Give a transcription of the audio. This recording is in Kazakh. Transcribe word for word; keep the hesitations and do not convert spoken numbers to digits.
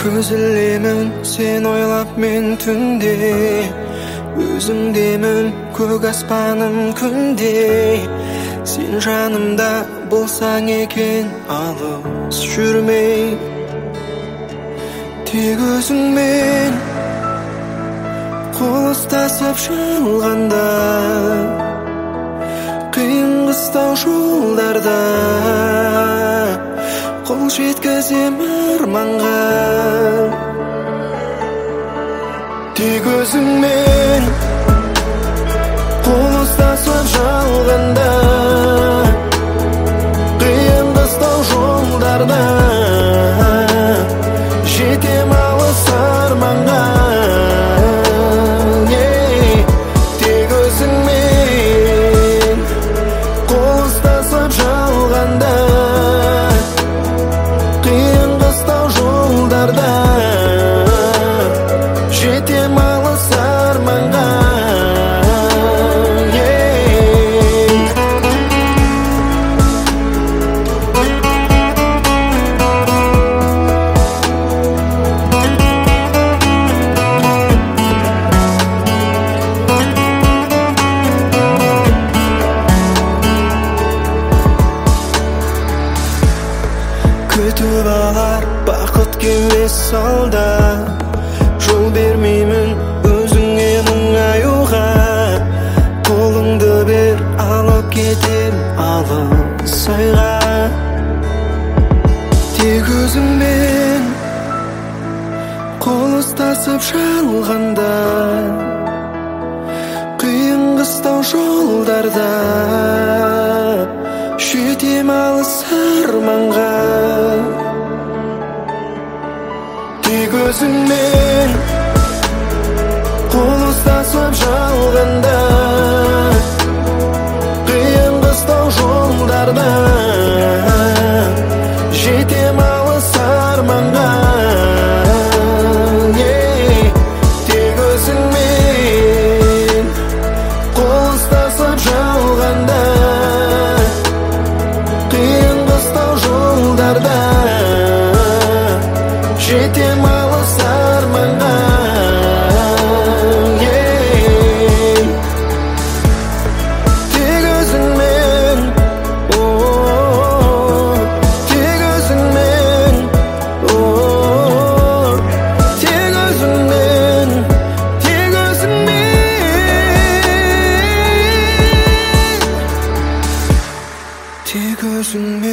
көз ілемін сен ойлап мен түнде, өзіңдемін көк аспаным күнде. Сен жанымда болсаң екен алыс жүрмей, тек өзіңмен қол ұстасып жалғанда, қиын қыстау жолдарда қол жеткізем арманға. Тек өзіңмен қол ұстасып жалғанда, қиын қыстау жолдарда жетем алыс арманға. Тек өзіңмен қол ұстасып жалғанда, қиын қыстау жолдарда жетем алыс арманға. Күтіп алар бақыт келмес алда, жол бермеймін өзіңе мұңаюға. Қолыңды бер алып кетем алыс айға. Тек өзіңмен қол ұстасып жалғанда, қиын қыстау жолдарда жетем алыс арманға. Тек өзіңмен қол ұстасып жалғанда, қиын қыстау жолдарда жетем алыс арманға. Тек өзіңмен қол ұстасып жалғанда, қиын қыстау жолдарда жетем алыс арманға. Тек өзіңмен, тек өзіңмен, тек өзіңмен, тек өзіңмен, тек өзіңмен.